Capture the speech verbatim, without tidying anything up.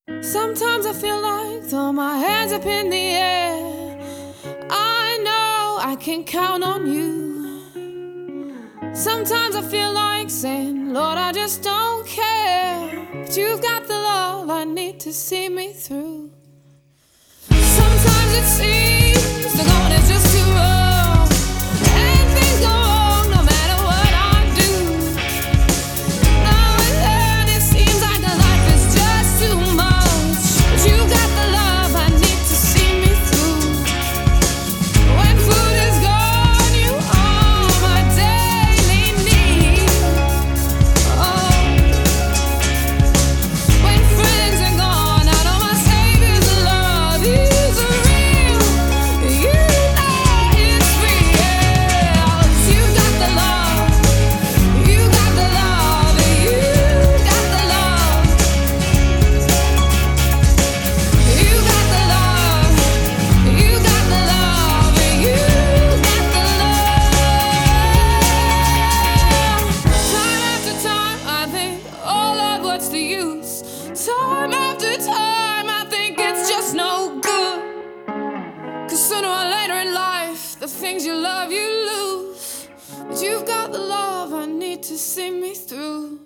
Sometimes I feel like throw my hands up in the air. I know I can count on you. Sometimes I feel like saying, Lord, I just don't care. But you've got the love I need to see me through. Sometimes it seems the going is just too rough, and things go wrong no matter what I do. Now and then it seems like the life is just too much, but you got the love I need to see me through. When food is gone, you are my daily need. Oh, when friends are gone, I know my Savior's love is real. You know it's real. You got the love, you got the love, you got the love, you got the love, you got the love, you got the love. Time after time I think, oh Lord, what's the use? Time after time I think it's just no good. Cause sooner or later in life, the things you love you lose. But you've got the love I need to see me through.